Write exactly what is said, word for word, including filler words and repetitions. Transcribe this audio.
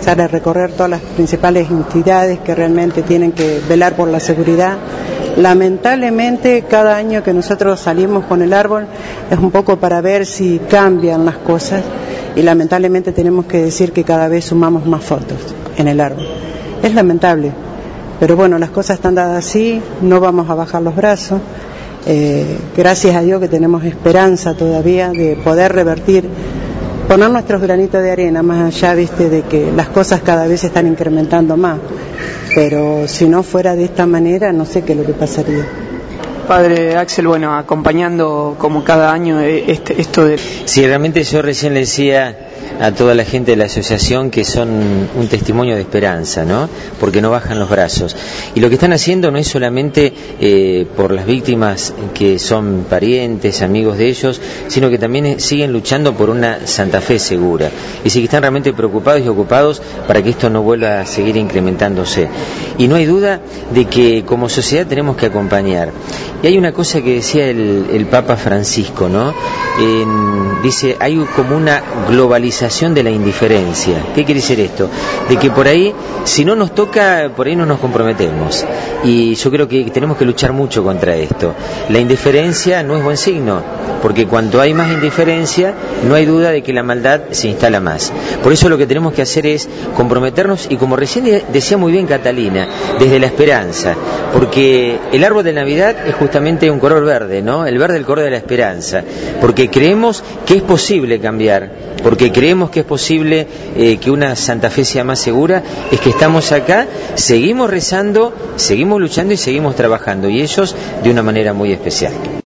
sale a recorrer todas las principales entidades que realmente tienen que velar por la seguridad. Lamentablemente, cada año que nosotros salimos con el árbol es un poco para ver si cambian las cosas, y lamentablemente tenemos que decir que cada vez sumamos más fotos en el árbol. Es lamentable, pero bueno, las cosas están dadas así, no vamos a bajar los brazos. Eh, gracias a Dios que tenemos esperanza todavía de poder revertir, poner nuestros granitos de arena, más allá, viste, de que las cosas cada vez se están incrementando más. Pero si no fuera de esta manera, no sé qué es lo que pasaría. Padre Axel, bueno, acompañando como cada año este, esto de... Sí, realmente yo recién le decía a toda la gente de la asociación que son un testimonio de esperanza, ¿no? Porque no bajan los brazos. Y lo que están haciendo no es solamente eh, por las víctimas que son parientes, amigos de ellos, sino que también siguen luchando por una Santa Fe segura. Y sí que están realmente preocupados y ocupados para que esto no vuelva a seguir incrementándose. Y no hay duda de que como sociedad tenemos que acompañar. Y hay una cosa que decía el, el Papa Francisco, ¿no? En, dice, hay como una globalización de la indiferencia. ¿Qué quiere decir esto? De que por ahí, si no nos toca, por ahí no nos comprometemos. Y yo creo que tenemos que luchar mucho contra esto. La indiferencia no es buen signo, porque cuanto hay más indiferencia, no hay duda de que la maldad se instala más. Por eso lo que tenemos que hacer es comprometernos, y como recién decía muy bien Catalina, desde la esperanza, porque el árbol de Navidad es justamente un color verde, ¿no? El verde, el color de la esperanza, porque creemos que es posible cambiar, porque creemos que es posible eh, que una Santa Fe sea más segura. Es que estamos acá, seguimos rezando, seguimos luchando y seguimos trabajando, y ellos de una manera muy especial.